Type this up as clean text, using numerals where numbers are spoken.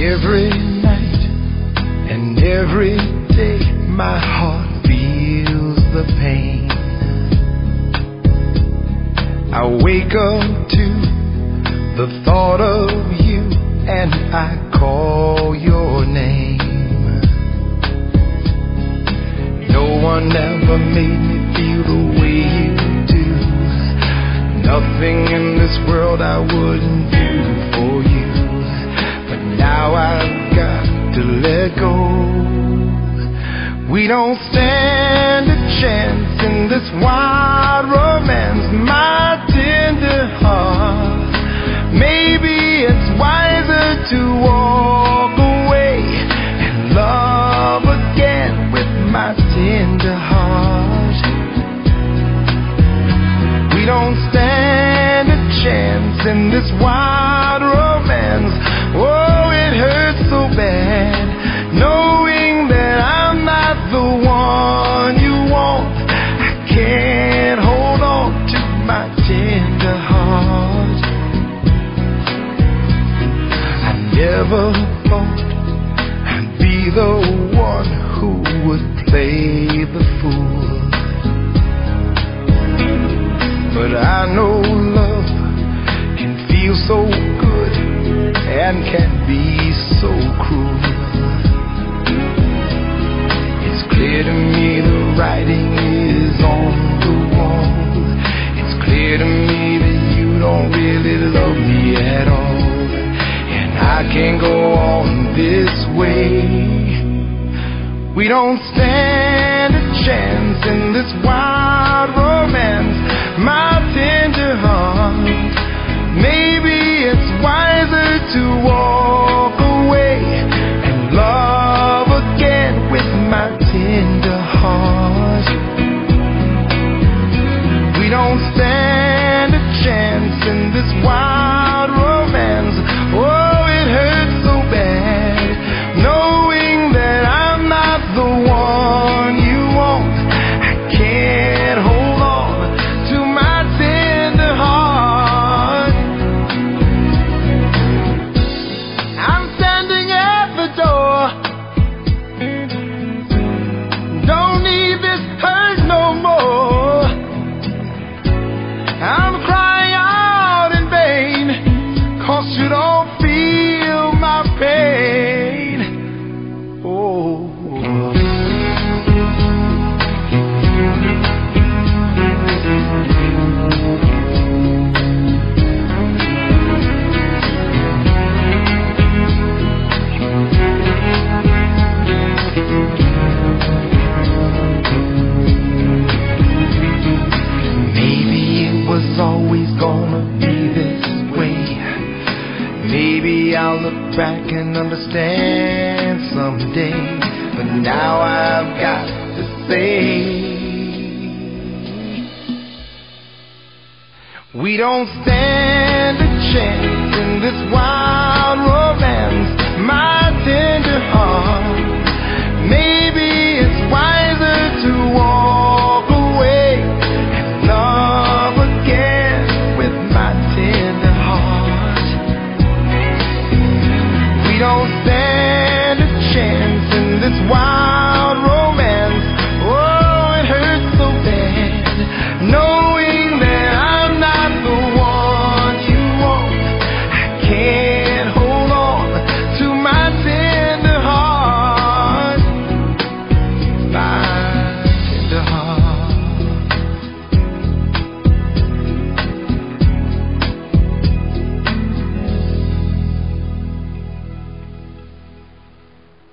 Every night and every day my heart feels the pain. I wake up to the thought of you and I call your name. No one ever made me feel the way you do. Nothing in this world I wouldn't do for you. Now I've got to let go. We don't stand a chance in this wild romance, my tender heart. Maybe it's wiser to walk away and love again with my tender heart. We don't stand a chance in this wild romance. Oh, it hurts so bad, knowing that I'm not the one you want. I can't hold on to my tender heart. I never thought I'd be the one who would play the fool, but I know love can feel so good and can be so cruel. It's clear to me the writing is on the wall. It's clear to me that you don't really love me at all, and I can't go on this way. We don't stand a chance in this wild romance, my tender heart. Maybe it's wiser to walk away and love again with my tender heart. We don't stand a chance in this wild romance. Oh, it hurts so bad, knowing that I'm not the one you want. I can't hold on to my tender heart. I'm standing at the door. Don't need this hurt no more. I'm crying out in vain, 'cause you don't feel my pain. Oh. Maybe it was always gonna be this way. Maybe I'll look back and understand someday, but now I've got to say, we don't stand a chance in this wild romance, my tender heart. Maybe